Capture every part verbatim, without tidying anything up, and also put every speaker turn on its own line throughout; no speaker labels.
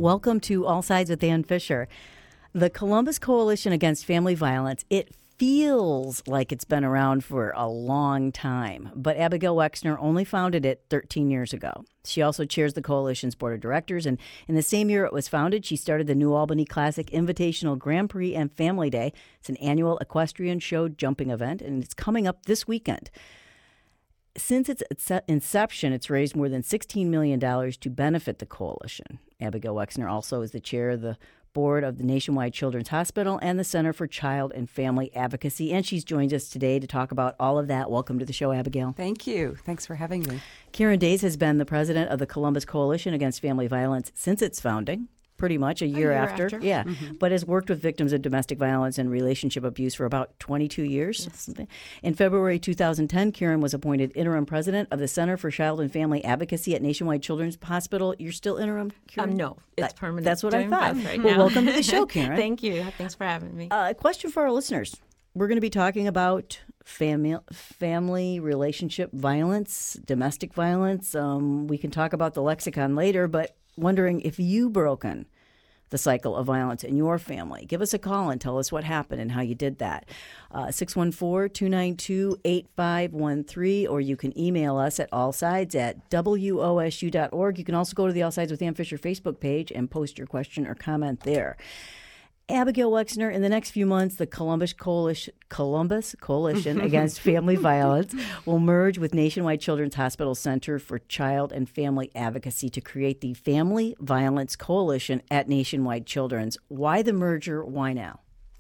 Welcome to All Sides with Ann Fisher. The Columbus Coalition Against Family Violence, it feels like it's been around for a long time, but Abigail Wexner only founded it thirteen years ago. She also chairs the coalition's board of directors, and in the same year it was founded, she started the New Albany Classic Invitational Grand Prix and Family Day. It's an annual equestrian show jumping event, and it's coming up this weekend. Since its inception, it's raised more than sixteen million dollars to benefit the coalition. Abigail Wexner also is the chair of the board of the Nationwide Children's Hospital and the Center for Child and Family Advocacy, and she's joined us today to talk about all of that. Welcome to the show, Abigail.
Thank you. Thanks for having me.
Karen Days has been the president of the Columbus Coalition Against Family Violence since its founding. Pretty much a year,
a year
after.
after.
Yeah,
mm-hmm.
But has worked with victims of domestic violence and relationship abuse for about twenty-two years.
Yes.
In February two thousand ten, Karen was appointed interim president of the Center for Child and Family Advocacy at Nationwide Children's Hospital. You're still interim, Karen?
Um, no, it's
that,
permanent.
That's what I thought.
Right
well,
now.
welcome to the show, Karen.
Thank you. Thanks for having me.
Uh, a question for our listeners. We're going to be talking about family, family relationship violence, domestic violence. Um, we can talk about the lexicon later, but wondering if you've broken the cycle of violence in your family. Give us a call and tell us what happened and how you did that. Uh, six one four, two nine two, eight five one three, or you can email us at allsides at W O S U dot org. You can also go to the All Sides with Ann Fisher Facebook page and post your question or comment there. Abigail Wexner, in the next few months, the Columbus Coalition, Columbus Coalition Against Family Violence will merge with Nationwide Children's Hospital Center for Child and Family Advocacy to create the Family Violence Coalition at Nationwide Children's. Why the merger? Why now?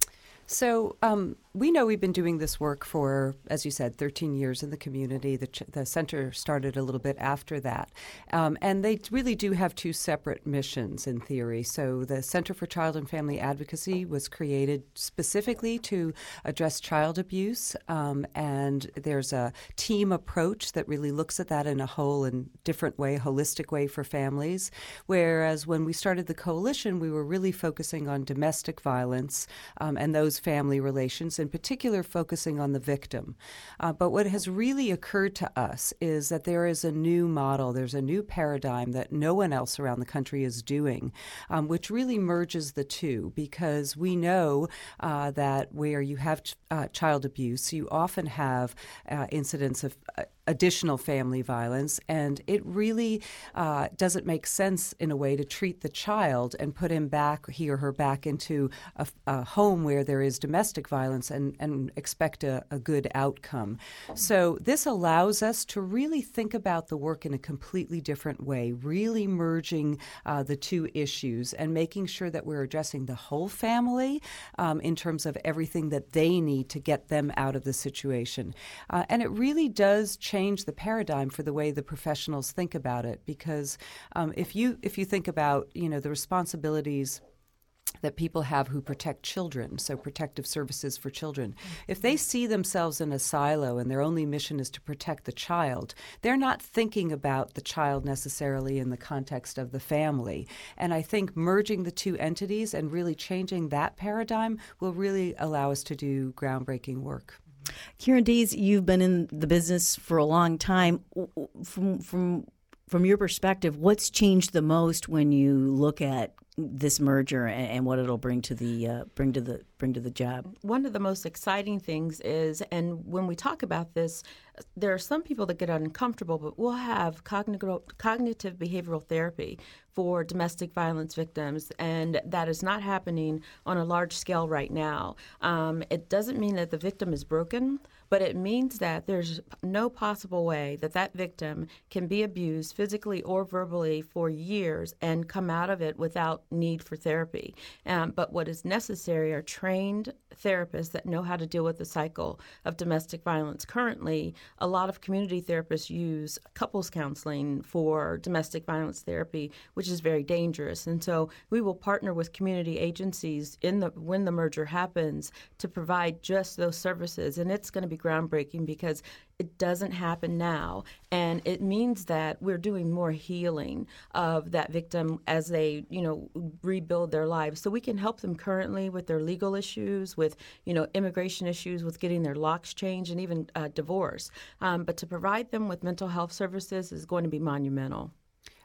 So um, we know we've been doing this work for, as you said, thirteen years in the community. The, ch- the center started a little bit after that. Um, and they really do have two separate missions in theory. So the Center for Child and Family Advocacy was created specifically to address child abuse. Um, and there's a team approach that really looks at that in a whole and different way, holistic way for families. Whereas when we started the coalition, we were really focusing on domestic violence um, and those family relations, in particular focusing on the victim. Uh, but what has really occurred to us is that there is a new model, there's a new paradigm that no one else around the country is doing, um, which really merges the two, because we know uh, that where you have ch- uh, child abuse, you often have uh, incidents of uh, additional family violence, and it really uh, doesn't make sense in a way to treat the child and put him back, he or her back into a, a home where there is domestic violence and, and expect a, a good outcome. So this allows us to really think about the work in a completely different way, really merging uh, the two issues and making sure that we're addressing the whole family um, in terms of everything that they need to get them out of the situation. Uh, and it really does change change the paradigm for the way the professionals think about it, because um, if you if you think about you know the responsibilities that people have who protect children, so protective services for children, if they see themselves in a silo and their only mission is to protect the child, they're not thinking about the child necessarily in the context of the family. And I think merging the two entities and really changing that paradigm will really allow us to do groundbreaking work.
Karen Days, you've been in the business for a long time. From from from your perspective, what's changed the most when you look at this merger and, and what it'll bring to the uh, bring to the bring to the job?
One of the most exciting things is, and when we talk about this, there are some people that get uncomfortable, but we'll have cognitive cognitive behavioral therapy for domestic violence victims, and that is not happening on a large scale right now. Um, it doesn't mean that the victim is broken, but it means that there's no possible way that that victim can be abused physically or verbally for years and come out of it without need for therapy. Um, but what is necessary are trained therapists that know how to deal with the cycle of domestic violence. Currently, a lot of community therapists use couples counseling for domestic violence therapy, which is very dangerous. And so we will partner with community agencies in the when the merger happens to provide just those services. And it's going to be groundbreaking because it doesn't happen now, and it means that we're doing more healing of that victim as they, you know, rebuild their lives. So we can help them currently with their legal issues, with, you know, immigration issues, with getting their locks changed, and even uh, divorce. Um, but to provide them with mental health services is going to be monumental.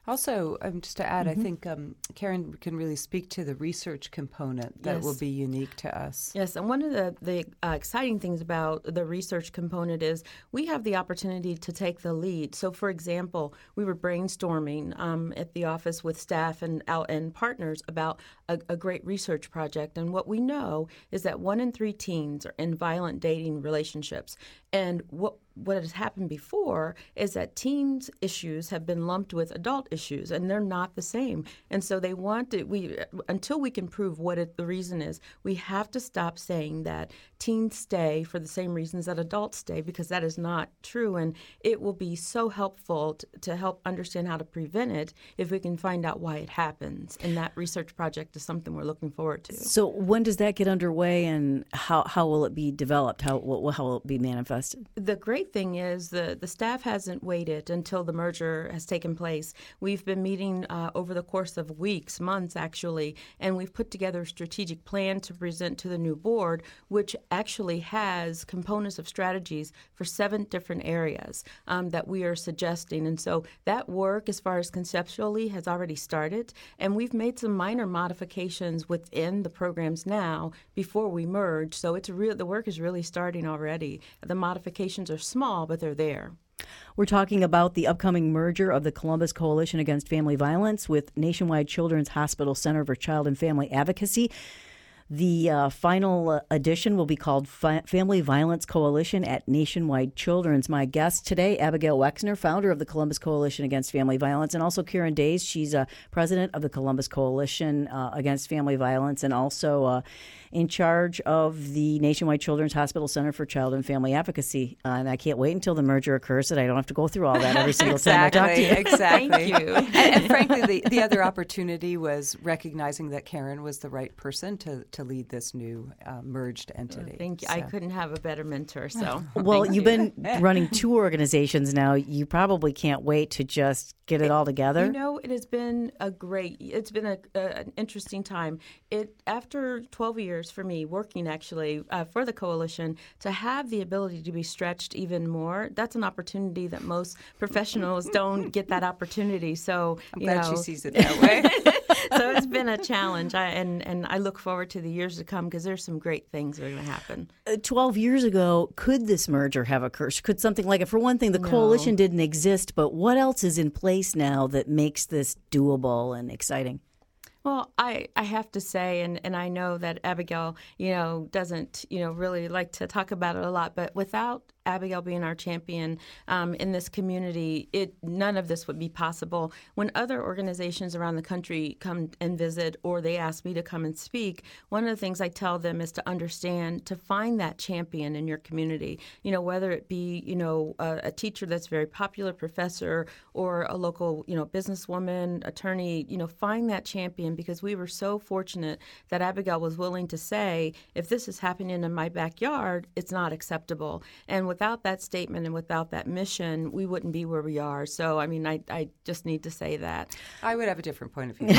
Also, um, just to add, mm-hmm. I think um, Karen can really speak to the research component that
yes.
will be unique to us.
Yes, and one of the, the uh, exciting things about the research component is we have the opportunity to take the lead. So, for example, we were brainstorming um, at the office with staff and, and partners about a, a great research project. And what we know is that one in three teens are in violent dating relationships. And what what has happened before is that teens' issues have been lumped with adult issues, and they're not the same. And so they want to, we, until we can prove what it, the reason is, we have to stop saying that teens stay for the same reasons that adults stay, because that is not true. And it will be so helpful to, to help understand how to prevent it if we can find out why it happens. And that research project is something we're looking forward to.
So when does that get underway, and how, how will it be developed? How, how will it be manifested?
The great thing is the, the staff hasn't waited until the merger has taken place. We've been meeting uh, over the course of weeks, months actually, and we've put together a strategic plan to present to the new board, which actually has components of strategies for seven different areas um, that we are suggesting. And so that work, as far as conceptually, has already started, and we've made some minor modifications within the programs now before we merge. So it's real. The work is really starting already. The modifications are small, but they're there.
We're talking about the upcoming merger of the Columbus Coalition Against Family Violence with Nationwide Children's Hospital Center for Child and Family Advocacy. The uh, final uh, edition will be called Fi- Family Violence Coalition at Nationwide Children's. My guest today, Abigail Wexner, founder of the Columbus Coalition Against Family Violence, and also Karen Days. She's uh, president of the Columbus Coalition uh, Against Family Violence, and also uh, in charge of the Nationwide Children's Hospital Center for Child and Family Advocacy. Uh, and I can't wait until the merger occurs so that I don't have to go through all that every single
exactly,
time I talk to you.
Exactly.
Thank you.
and, and frankly, the, the other opportunity was recognizing that Karen was the right person to, to lead this new uh, merged entity.
Thank you.
So.
I couldn't have a better mentor. So,
well,
thank
you've
you.
been running two organizations now. You probably can't wait to just get it all together.
You know, it has been a great. It's been a, a, an interesting time. It after twelve years for me working actually uh, for the coalition to have the ability to be stretched even more. That's an opportunity that most professionals don't get that opportunity. So
I'm
you
glad
know,
she sees it that way.
So it's been a challenge, I, and and I look forward to the years to come because there's some great things that are going to happen.
Uh, Twelve years ago, could this merger have occurred? Could something like it? For one thing, the
No.
coalition didn't exist, but what else is in place now that makes this doable and exciting?
Well, I, I have to say, and, and I know that Abigail, you know, doesn't, you know, really like to talk about it a lot, but without Abigail being our champion um, in this community, it none of this would be possible. When other organizations around the country come and visit, or they ask me to come and speak, one of the things I tell them is to understand, to find that champion in your community. You know, whether it be, you know, a, a teacher that's very popular, professor, or a local, you know, businesswoman, attorney, you know, find that champion, because we were so fortunate that Abigail was willing to say, if this is happening in my backyard, it's not acceptable. And without that statement and without that mission, we wouldn't be where we are. So, I mean, I, I just need to say that.
I would have a different point of view,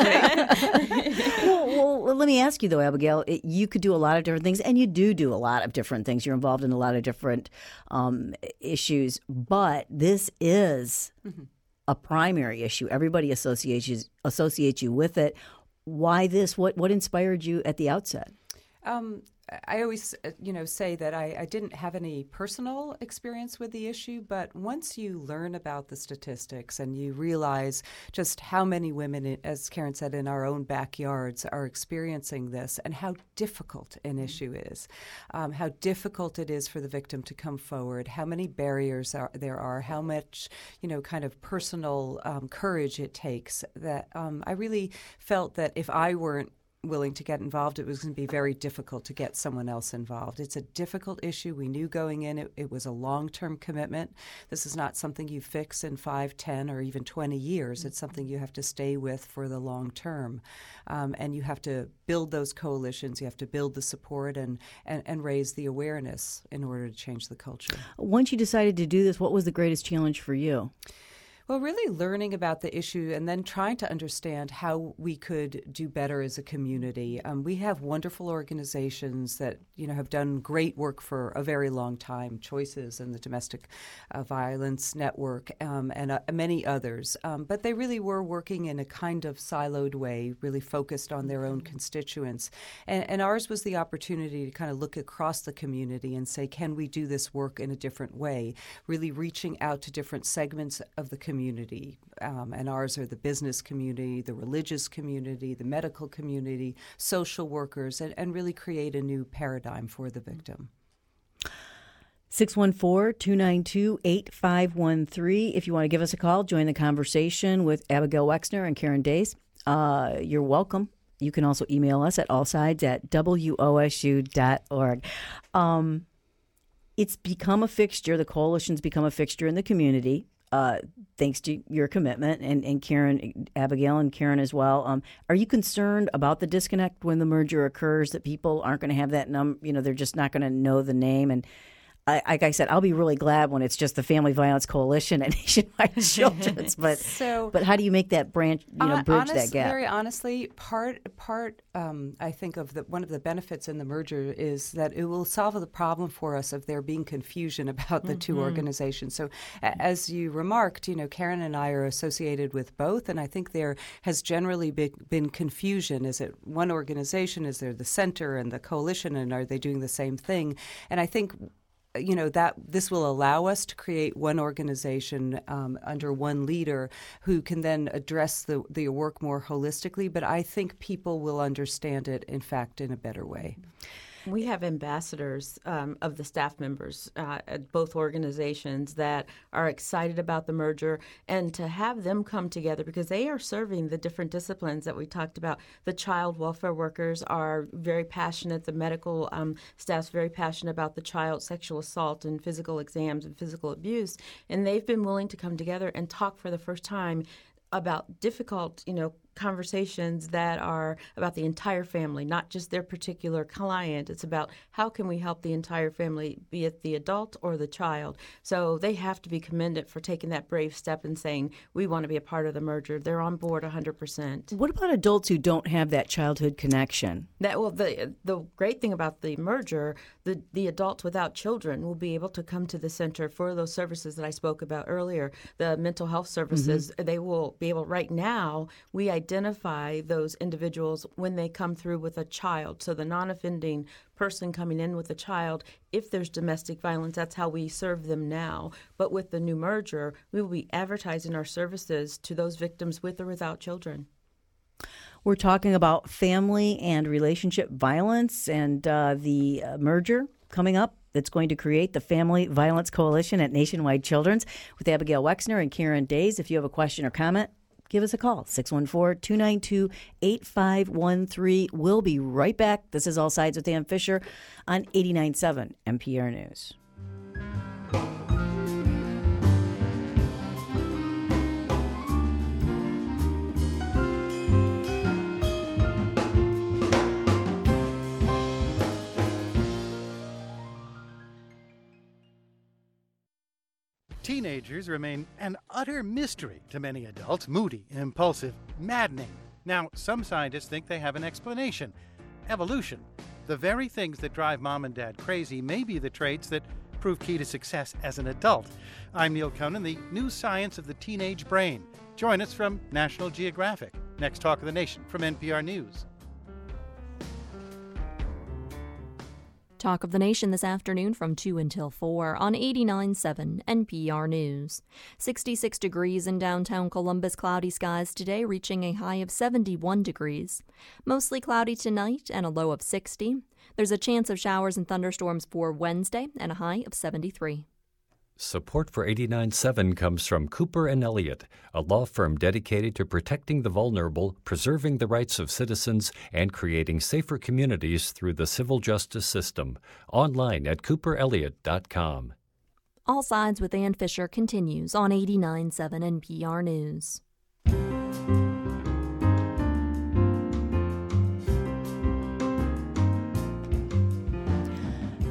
obviously.
well, well, let me ask you, though, Abigail, it, you could do a lot of different things, and you do do a lot of different things. You're involved in a lot of different um, issues, but this is mm-hmm. a primary issue. Everybody associates you, associates you with it. Why this? What, what inspired you at the outset?
Um, I always, you know, say that I, I didn't have any personal experience with the issue, but once you learn about the statistics and you realize just how many women, as Karen said, in our own backyards are experiencing this, and how difficult an issue is, um, how difficult it is for the victim to come forward, how many barriers are, there are, how much, you know, kind of personal um, courage it takes, that um, I really felt that if I weren't willing to get involved, it was going to be very difficult to get someone else involved. It's a difficult issue. We knew going in it, it was a long-term commitment. This is not something you fix in five, ten, or even twenty years. It's something you have to stay with for the long term. Um, and you have to build those coalitions. You have to build the support and, and, and raise the awareness in order to change the culture.
Once you decided to do this, what was the greatest challenge for you?
Well, really learning about the issue and then trying to understand how we could do better as a community. Um, we have wonderful organizations that, you know, have done great work for a very long time, Choices and the Domestic uh, Violence Network um, and uh, many others. Um, but they really were working in a kind of siloed way, really focused on their own constituents. And, and ours was the opportunity to kind of look across the community and say, can we do this work in a different way, really reaching out to different segments of the community. community, um, and ours are the business community, the religious community, the medical community, social workers, and, and really create a new paradigm for the victim.
six one four, two nine two, eight five one three. If you want to give us a call, join the conversation with Abigail Wexner and Karen Days. Uh, you're welcome. You can also email us at allsides at w o s u dot org. Um, it's become a fixture. The coalition's become a fixture in the community. Uh, thanks to your commitment, and, and Karen, Abigail and Karen as well. Um, are you concerned about the disconnect when the merger occurs, that people aren't going to have that num? You know, they're just not going to know the name? And I, like I said, I'll be really glad when it's just the Family Violence Coalition and Nationwide Children's. But
so,
but how do you make that branch, you know, bridge
honest,
that gap?
Very honestly, part part um, I think of the one of the benefits in the merger is that it will solve the problem for us of there being confusion about the mm-hmm. two organizations. So, a- as you remarked, you know, Karen and I are associated with both, and I think there has generally be, been confusion. Is it one organization? Is there the center and the coalition, and are they doing the same thing? And I think, you know, that this will allow us to create one organization um, under one leader who can then address the, the work more holistically. But I think people will understand it, in fact, in a better way.
We have ambassadors um, of the staff members uh, at both organizations that are excited about the merger, and to have them come together because they are serving the different disciplines that we talked about. The child welfare workers are very passionate. The medical um, staff's very passionate about the child sexual assault and physical exams and physical abuse, and they've been willing to come together and talk for the first time about difficult, you know, conversations that are about the entire family, not just their particular client. It's about how can we help the entire family, be it the adult or the child. So they have to be commended for taking that brave step and saying, we want to be a part of the merger. They're on board one hundred percent.
What about adults who don't have that childhood connection?
That, well, the the great thing about the merger, the, the adults without children will be able to come to the center for those services that I spoke about earlier, the mental health services. Mm-hmm. They will be able, right now, we identify those individuals when they come through with a child. So the non-offending person coming in with a child, if there's domestic violence, that's how we serve them now. But with the new merger, we will be advertising our services to those victims with or without children.
We're talking about family and relationship violence and uh, the uh, merger coming up that's going to create the Family Violence Coalition at Nationwide Children's with Abigail Wexner and Karen Days. If you have a question or comment, give us a call, six one four, two nine two, eight five one three. We'll be right back. This is All Sides with Ann Fisher on eighty-nine point seven N P R News.
Teenagers remain an utter mystery to many adults, moody, impulsive, maddening. Now, some scientists think they have an explanation. Evolution. The very things that drive mom and dad crazy may be the traits that prove key to success as an adult. I'm Neil Conan, the new science of the teenage brain. Join us from National Geographic. Next Talk of the Nation from N P R News.
Talk of the Nation this afternoon from two until four on eighty-nine point seven N P R News. sixty-six degrees in downtown Columbus, cloudy skies today, reaching a high of seventy-one degrees. Mostly cloudy tonight and a low of sixty. There's a chance of showers and thunderstorms for Wednesday and a high of seventy-three.
Support for eighty-nine point seven comes from Cooper and Elliott, a law firm dedicated to protecting the vulnerable, preserving the rights of citizens, and creating safer communities through the civil justice system. Online at cooper elliott dot com.
All Sides with Ann Fisher continues on eighty-nine point seven N P R News.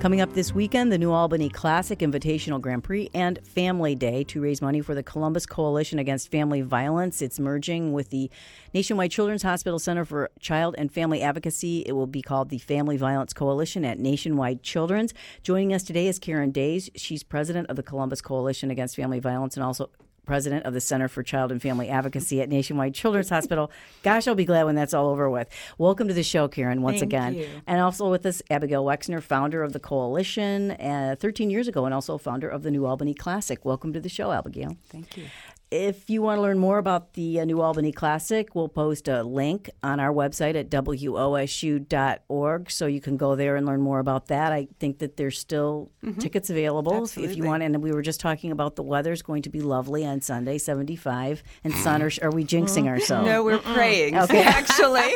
Coming up this weekend, the New Albany Classic Invitational Grand Prix and Family Day to raise money for the Columbus Coalition Against Family Violence. It's merging with the Nationwide Children's Hospital Center for Child and Family Advocacy. It will be called the Family Violence Coalition at Nationwide Children's. Joining us today is Karen Days. She's president of the Columbus Coalition Against Family Violence and also president of the Center for Child and Family Advocacy at Nationwide Children's Hospital. Gosh, I'll be glad when that's all over with. Welcome to the show, Karen, once
Thank
again.
you.
And also with us, Abigail Wexner, founder of the Coalition uh, thirteen years ago and also founder of the New Albany Classic. Welcome to the show, Abigail.
Thank you.
If you want to learn more about the uh, New Albany Classic, we'll post a link on our website at W O S U dot org, so you can go there and learn more about that. I think that there's still mm-hmm. tickets available
Absolutely.
if you want. And we were just talking about the weather's going to be lovely on Sunday, seventy-five, and sun. Or are we jinxing ourselves?
No, we're praying.
Okay.
Actually.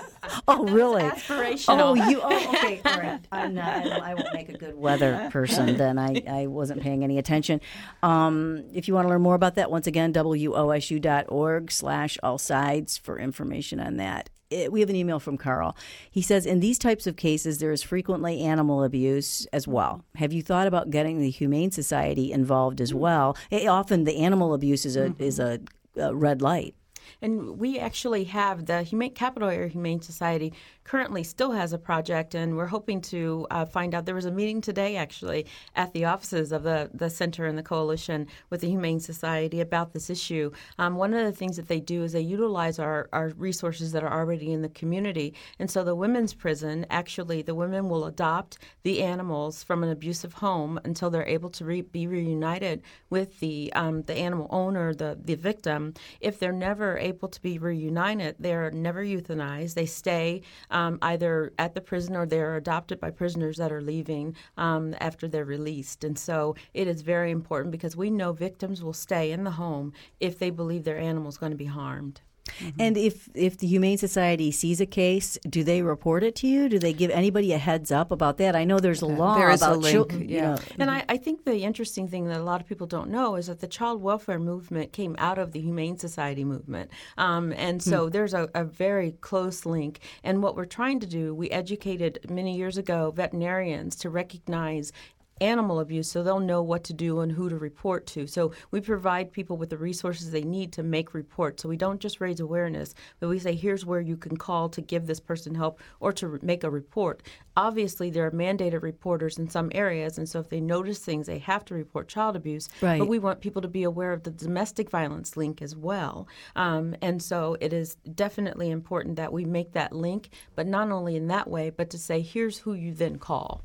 Oh, really?
Aspirational.
Oh, you. Oh, okay. All right. I'm not. I won't make a good weather person. Then I, I wasn't paying any attention. Um, if you want to learn more about that, once again, W O S U dot org slash all sides for information on that. It, we have an email from Carl. He says, in these types of cases, there is frequently animal abuse as well. Have you thought about getting the Humane Society involved as well? It, often the animal abuse is a mm-hmm. is a, a red light.
And we actually have the Humane Capital Area Humane Society currently still has a project, and we're hoping to uh, find out. There was a meeting today, actually, at the offices of the, the center and the coalition with the Humane Society about this issue. Um, one of the things that they do is they utilize our, our resources that are already in the community. And so the women's prison, actually, the women will adopt the animals from an abusive home until they're able to re- be reunited with the um, the animal owner, the, the victim. If they're never able to be reunited, they're never euthanized. They stay um, either at the prison or they're adopted by prisoners that are leaving um, after they're released. And so it is very important because we know victims will stay in the home if they believe their animal is going to be harmed.
Mm-hmm. And if if the Humane Society sees a case, do they report it to you? Do they give anybody a heads up about that? I know there's a law
there is
about
a link,
children.
yeah.
You know.
And I, I think the interesting thing that a lot of people don't know is that the child welfare movement came out of the Humane Society movement. Um, and so mm. there's a, a very close link. And what we're trying to do, we educated many years ago veterinarians to recognize animal abuse so they'll know what to do and who to report to. So we provide people with the resources they need to make reports. So we don't just raise awareness, but we say, here's where you can call to give this person help or to re- make a report. Obviously, there are mandated reporters in some areas, and so if they notice things, they have to report child abuse.
Right.
But we want people to be aware of the domestic violence link as well. Um, and so it is definitely important that we make that link, but not only in that way, but to say, here's who you then call.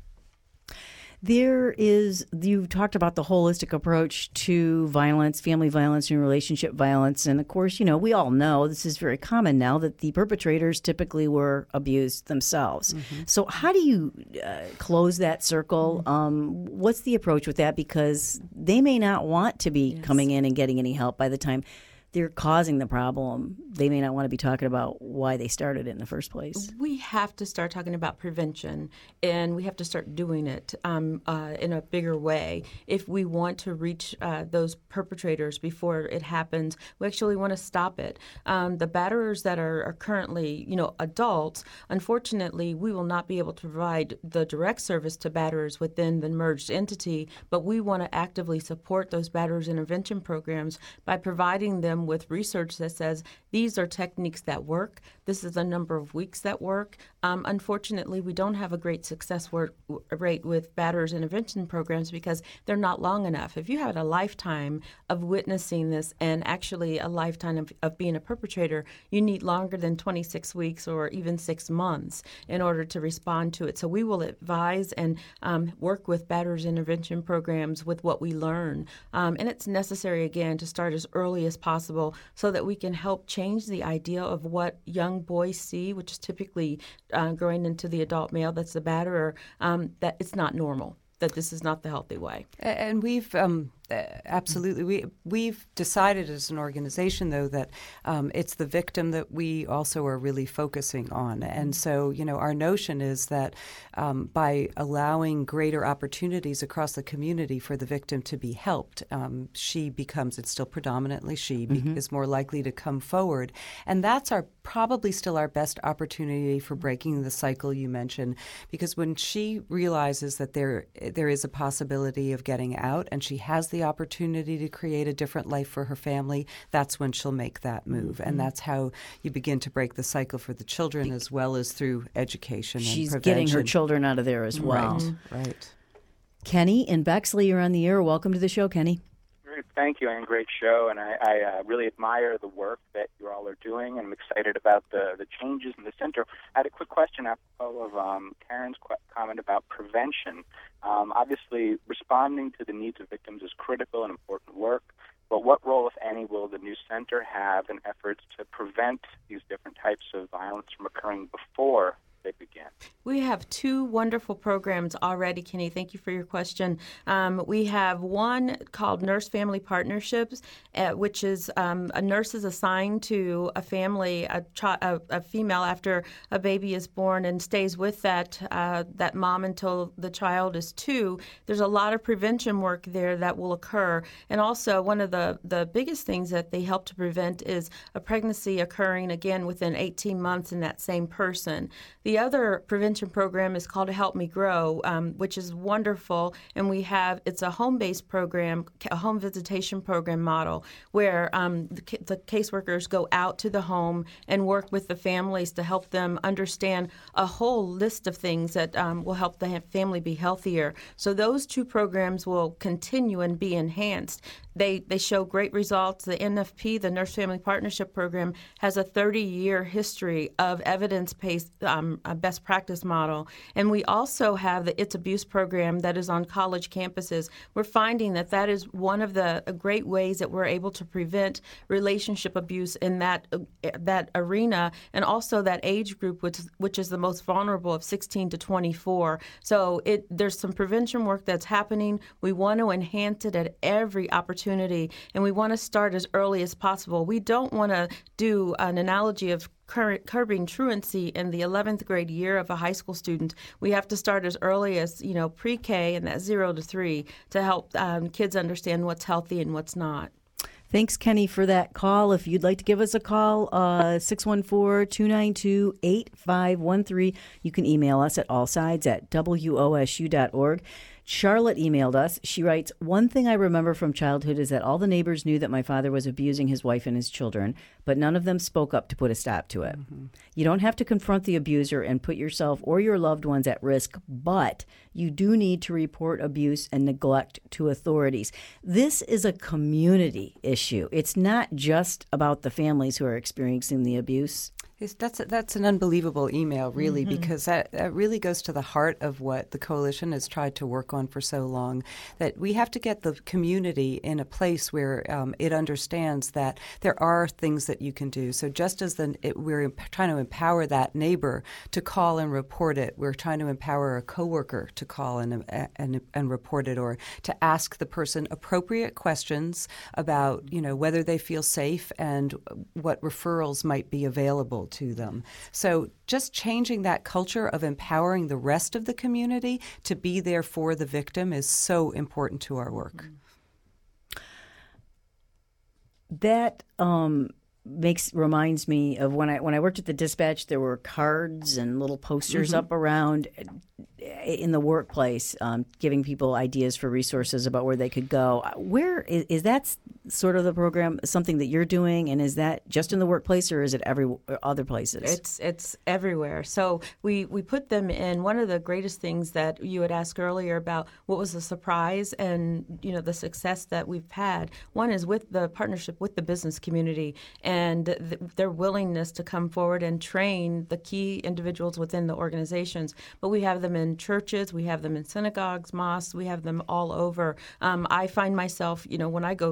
There is, you talked about the holistic approach to violence, family violence and relationship violence. And of course, you know, we all know this is very common now that the perpetrators typically were abused themselves. Mm-hmm. So how do you uh, close that circle? Mm-hmm. Um, what's the approach with that? Because they may not want to be yes. coming in and getting any help by the time they're causing the problem. They may not want to be talking about why they started it in the first place.
We have to start talking about prevention, and we have to start doing it um, uh, in a bigger way. If we want to reach uh, those perpetrators before it happens, we actually want to stop it. Um, the batterers that are, are currently, you know, adults, unfortunately, we will not be able to provide the direct service to batterers within the merged entity, but we want to actively support those batterers intervention programs by providing them with research that says these are techniques that work. This is the number of weeks that work. Um, unfortunately, we don't have a great success work, rate with batterers intervention programs because they're not long enough. If you had a lifetime of witnessing this and actually a lifetime of, of being a perpetrator, you need longer than twenty-six weeks or even six months in order to respond to it. So we will advise and um, work with batterers intervention programs with what we learn. Um, and it's necessary, again, to start as early as possible so that we can help change the idea of what young boys see, which is typically uh, growing into the adult male that's the batterer, um, that it's not normal, that this is not the healthy way.
And we've um, Uh, absolutely. We, we've decided as an organization, though, that um, it's the victim that we also are really focusing on. And so, you know, our notion is that um, by allowing greater opportunities across the community for the victim to be helped, um, she becomes, it's still predominantly she, be, mm-hmm. is more likely to come forward. And that's our probably still our best opportunity for breaking the cycle you mentioned, because when she realizes that there there is a possibility of getting out and she has the opportunity to create a different life for her family, that's when she'll make that move. Mm-hmm. And that's how you begin to break the cycle for the children as well as through education
She's
and prevention.
Getting her children out of there as well.
Right, right.
Kenny in Bexley, you're on the air. Welcome to the show, Kenny.
Thank you, and great show. And I, I uh, really admire the work that you all are doing, and I'm excited about the, the changes in the center. I had a quick question apropos of um, Karen's qu- comment about prevention. Um, obviously, responding to the needs of victims is critical and important work, but what role, if any, will the new center have in efforts to prevent these different types of violence from occurring before they begin?
We have two wonderful programs already, Kenny. Thank you for your question. Um, we have one called Nurse Family Partnerships, uh, which is um, a nurse is assigned to a family, a, chi- a, a female after a baby is born, and stays with that uh, that mom until the child is two. There's a lot of prevention work there that will occur. And also, one of the, the biggest things that they help to prevent is a pregnancy occurring, again, within eighteen months in that same person. The other prevention program is called Help Me Grow, um, which is wonderful, and we have it's a home-based program, a home visitation program model, where um, the, the caseworkers go out to the home and work with the families to help them understand a whole list of things that um, will help the family be healthier. So those two programs will continue and be enhanced. They they show great results. The N F P, the Nurse Family Partnership Program, has a thirty-year history of evidence-based um, best practice model. And we also have the It's Abuse program that is on college campuses. We're finding that that is one of the great ways that we're able to prevent relationship abuse in that uh, that arena, and also that age group, which which is the most vulnerable, of sixteen to twenty-four. So it there's some prevention work that's happening. We want to enhance it at every opportunity. And we want to start as early as possible. We don't want to do an analogy of cur- curbing truancy in the eleventh grade year of a high school student. We have to start as early as, you know, pre-K and that zero to three to help um, kids understand what's healthy and what's not.
Thanks, Kenny, for that call. If you'd like to give us a call, uh, six one four, two nine two, eight five one three. You can email us at allsides at W O S U dot org. Charlotte emailed us. She writes, one thing I remember from childhood is that all the neighbors knew that my father was abusing his wife and his children, but none of them spoke up to put a stop to it. Mm-hmm. You don't have to confront the abuser and put yourself or your loved ones at risk, but you do need to report abuse and neglect to authorities. This is a community issue. It's not just about the families who are experiencing the abuse.
It's, that's a, that's an unbelievable email, really, mm-hmm. because that, that really goes to the heart of what the coalition has tried to work on for so long, that we have to get the community in a place where um, it understands that there are things that you can do. So just as the, it, we're trying to empower that neighbor to call and report it, we're trying to empower a coworker to call and, and, and report it, or to ask the person appropriate questions about, you know, whether they feel safe and what referrals might be available to them. So just changing that culture of empowering the rest of the community to be there for the victim is so important to our work.
That um, makes reminds me of when I when I worked at the dispatch. There were cards and little posters mm-hmm. up around in the workplace, um, giving people ideas for resources about where they could go. Where is, is that sort of the program something that you're doing, and is that just in the workplace, or is it every other places?
It's it's everywhere. So we, we put them in. One of the greatest things that you had asked earlier about what was the surprise and, you know, the success that we've had. One is with the partnership with the business community and th- their willingness to come forward and train the key individuals within the organizations. But we have them in churches, we have them in synagogues, mosques, we have them all over. Um, I find myself, you know, when I go to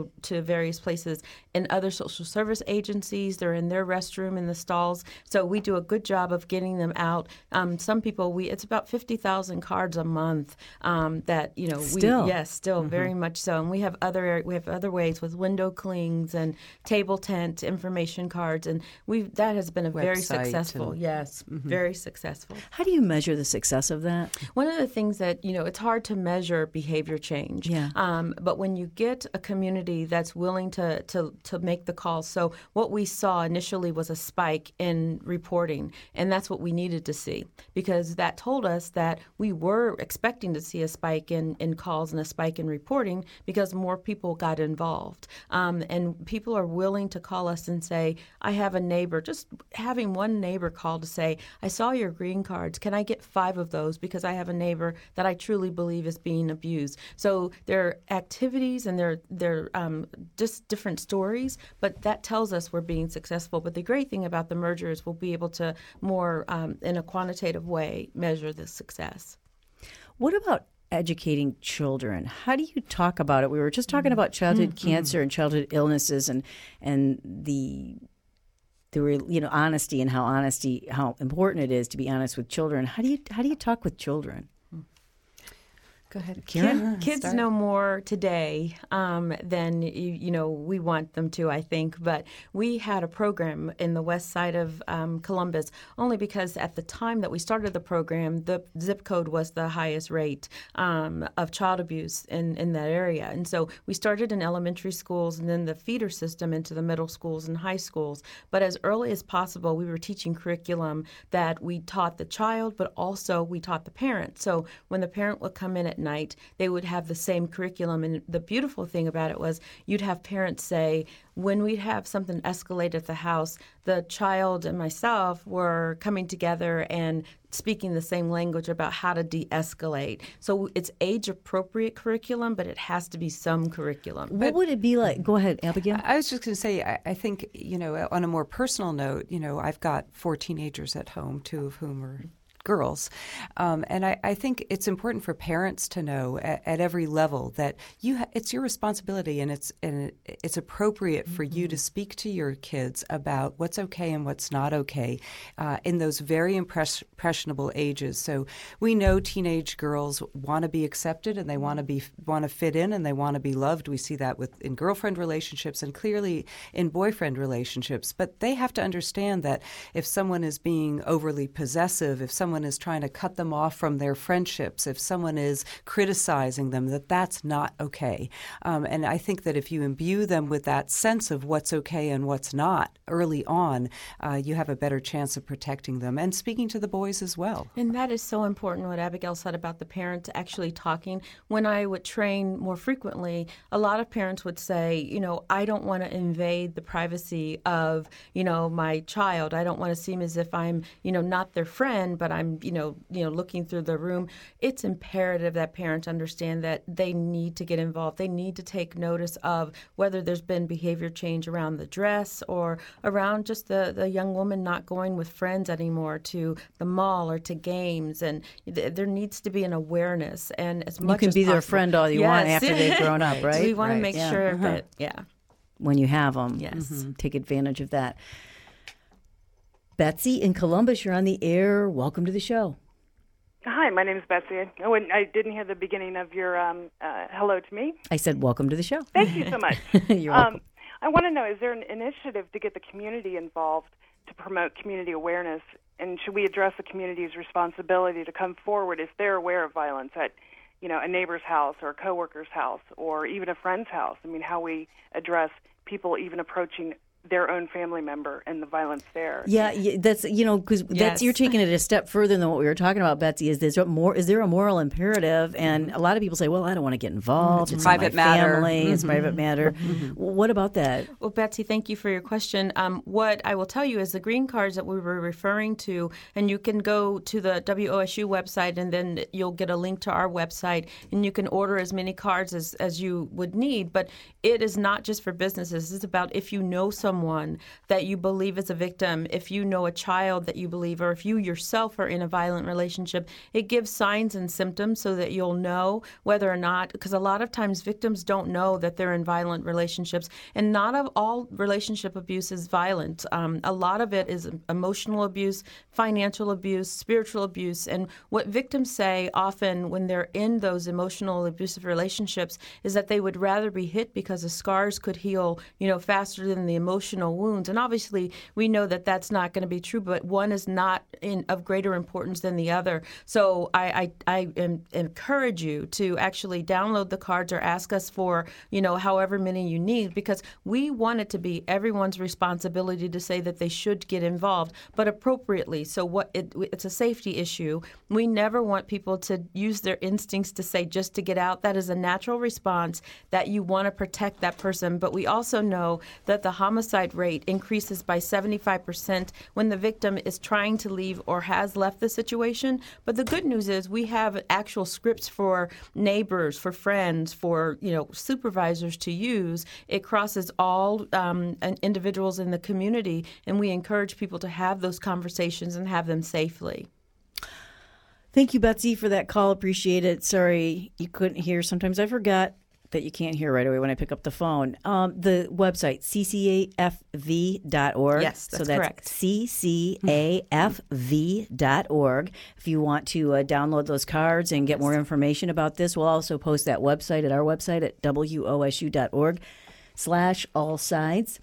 various places in other social service agencies. They're in their restroom in the stalls. So we do a good job of getting them out. Um, some people, we it's about fifty thousand cards a month um, that, you know,
Still.
we, yes, still mm-hmm. very much so. And we have other we have other ways with window clings and table tent information cards. And we that has been a very
Website
successful,
and,
yes, mm-hmm. very successful.
How do you measure the success of that?
One of the things that, you know, it's hard to measure behavior change.
Yeah.
Um, but when you get a community that's willing to, to, to make the calls, so what we saw initially was a spike in reporting, and that's what we needed to see, because that told us that we were expecting to see a spike in, in calls and a spike in reporting because more people got involved. Um, and people are willing to call us and say, I have a neighbor, just having one neighbor call to say, I saw your green cards. Can I get five of those because I have a neighbor that I truly believe is being abused? So there are activities and they're, they're um, just different stories, but that tells us we're being successful. But the great thing about the merger is we'll be able to more, um, in a quantitative way, measure the success.
What about educating children? How do you talk about it? We were just talking about childhood mm-hmm. cancer and childhood illnesses and and the the you know honesty and how honesty how important it is to be honest with children. How do you how do you talk with children?
Go ahead,
Karen. Kids Start. know more today um, than you, you know we want them to, I think. But we had a program in the west side of um, Columbus only because at the time that we started the program, the zip code was the highest rate um, of child abuse in, in that area. And so we started in elementary schools and then the feeder system into the middle schools and high schools. But as early as possible, we were teaching curriculum that we taught the child, but also we taught the parent. So when the parent would come in at night, they would have the same curriculum. And the beautiful thing about it was you'd have parents say, when we'd have something escalate at the house, the child and myself were coming together and speaking the same language about how to de-escalate. So it's age-appropriate curriculum, but it has to be some curriculum.
What
but,
would it be like? Go ahead, Abigail.
I was just going to say, I, I think, you know, on a more personal note, you know, I've got four teenagers at home, two of whom are girls. Um, and I, I think it's important for parents to know at, at every level that you ha- it's your responsibility and it's and it's appropriate for mm-hmm. you to speak to your kids about what's okay and what's not okay uh, in those very impress- impressionable ages. So we know teenage girls want to be accepted and they want to be want to fit in and they want to be loved. We see that with in girlfriend relationships and clearly in boyfriend relationships. But they have to understand that if someone is being overly possessive, if someone is trying to cut them off from their friendships, if someone is criticizing them, that that's not okay. Um, and I think that if you imbue them with that sense of what's okay and what's not early on, uh, you have a better chance of protecting them and speaking to the boys as well.
And that is so important, what Abigail said about the parents actually talking. When I would train more frequently, a lot of parents would say, you know, I don't want to invade the privacy of, you know, my child. I don't want to seem as if I'm, you know, not their friend, but I'm, you know, you know, looking through the room. It's imperative that parents understand that they need to get involved. They need to take notice of whether there's been behavior change around the dress or around just the, the young woman not going with friends anymore to the mall or to games. And th- there needs to be an awareness. And as much
you can
as
be
possible,
their friend all you
yes.
want after they've grown up, right?
So we want
right.
to make
yeah.
sure
uh-huh.
that, yeah.
When you have them,
yes.
mm-hmm. take advantage of that. Betsy in Columbus, you're on the air. Welcome to the show.
Hi, my name is Betsy. Oh, and I didn't hear the beginning of your um, uh, hello to me.
I said welcome to the show.
Thank you so much.
You're welcome.
Um, I want to know, is there an initiative to get the community involved to promote community awareness? And should we address the community's responsibility to come forward if they're aware of violence at, you know, a neighbor's house or a coworker's house or even a friend's house? I mean, how we address people even approaching their own family member and the violence there.
Yeah, yeah that's you know because
yes.
that's you're taking it a step further than what we were talking about, Betsy. Is there more? Is there a moral imperative? And a lot of people say, "Well, I don't want to get involved.
Mm-hmm.
It's
private
my
matter.
family.
Mm-hmm.
It's private matter." Mm-hmm. What about that?
Well, Betsy, thank you for your question. Um, what I will tell you is the green cards that we were referring to, and you can go to the W O S U website, and then you'll get a link to our website, and you can order as many cards as, as you would need. But it is not just for businesses. It's about if you know someone someone that you believe is a victim, if you know a child that you believe, or if you yourself are in a violent relationship, it gives signs and symptoms so that you'll know whether or not, because a lot of times victims don't know that they're in violent relationships, and not of all relationship abuse is violent. Um, a lot of it is emotional abuse, financial abuse, spiritual abuse, and what victims say often when they're in those emotional abusive relationships is that they would rather be hit because the scars could heal, you know, faster than the emotional wounds. And obviously, we know that that's not going to be true, but one is not in, of greater importance than the other. So I, I, I am, encourage you to actually download the cards or ask us for, you know, however many you need, because we want it to be everyone's responsibility to say that they should get involved, but appropriately. So what it, it's a safety issue. We never want people to use their instincts to say just to get out. That is a natural response that you want to protect that person. But we also know that the homicide rate increases by seventy-five percent when the victim is trying to leave or has left the situation. But the good news is we have actual scripts for neighbors, for friends, for, you know, supervisors to use. It crosses all um, individuals in the community, and we encourage people to have those conversations and have them safely.
Thank you, Betsy, for that call. Appreciate it. Sorry you couldn't hear. Sometimes I forget that you can't hear right away when I pick up the phone. Um, the website, c c a f v dot org.
Yes, that's
so that's
correct.
c c a f v dot org. If you want to uh, download those cards and get more information about this, we'll also post that website at our website at w o s u dot org slash all sides.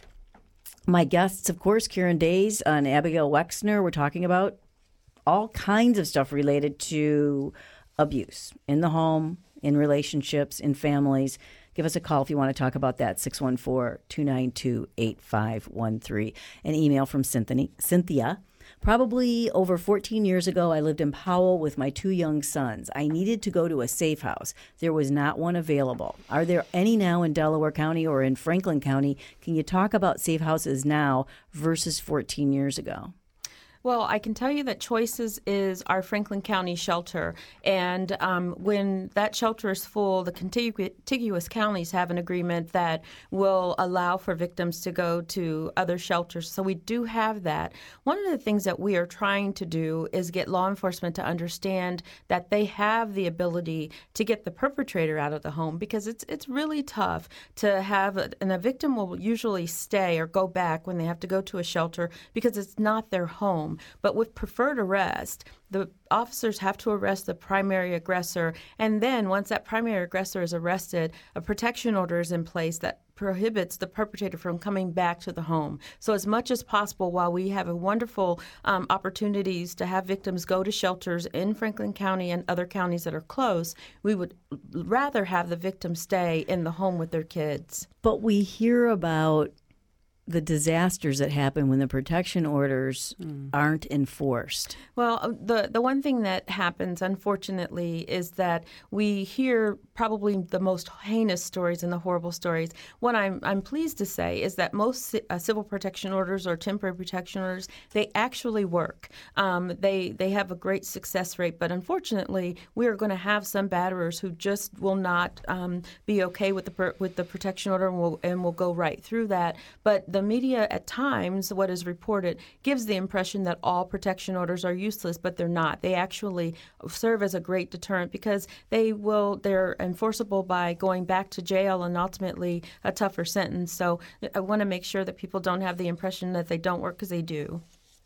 My guests, of course, Karen Days and Abigail Wexner. We're talking about all kinds of stuff related to abuse in the home, in relationships, in families. Give us a call if you want to talk about that, six one four, two nine two, eight five one three. An email from Cynthia. Probably over fourteen years ago, I lived in Powell with my two young sons. I needed to go to a safe house. There was not one available. Are there any now in Delaware County or in Franklin County? Can you talk about safe houses now versus fourteen years ago?
Well, I can tell you that Choices is our Franklin County shelter, and um, when that shelter is full, the contigu- contiguous counties have an agreement that will allow for victims to go to other shelters. So we do have that. One of the things that we are trying to do is get law enforcement to understand that they have the ability to get the perpetrator out of the home, because it's it's really tough to have, a, and a victim will usually stay or go back when they have to go to a shelter because it's not their home. But with preferred arrest, the officers have to arrest the primary aggressor, and then once that primary aggressor is arrested, a protection order is in place that prohibits the perpetrator from coming back to the home. So as much as possible, while we have a wonderful um, opportunities to have victims go to shelters in Franklin County and other counties that are close, we would rather have the victim stay in the home with their kids.
But we hear about the disasters that happen when the protection orders mm. aren't enforced.
Well, the the one thing that happens, unfortunately, is that we hear probably the most heinous stories and the horrible stories. What I'm I'm pleased to say is that most uh, civil protection orders or temporary protection orders, they actually work. Um, they they have a great success rate, but unfortunately, we are going to have some batterers who just will not um, be okay with the with the protection order and will and will go right through that. But the The media at times, what is reported, gives the impression that all protection orders are useless, but they're not. They actually serve as a great deterrent because they will, they're enforceable by going back to jail and ultimately a tougher sentence. So I want to make sure that people don't have the impression that they don't work, because they do.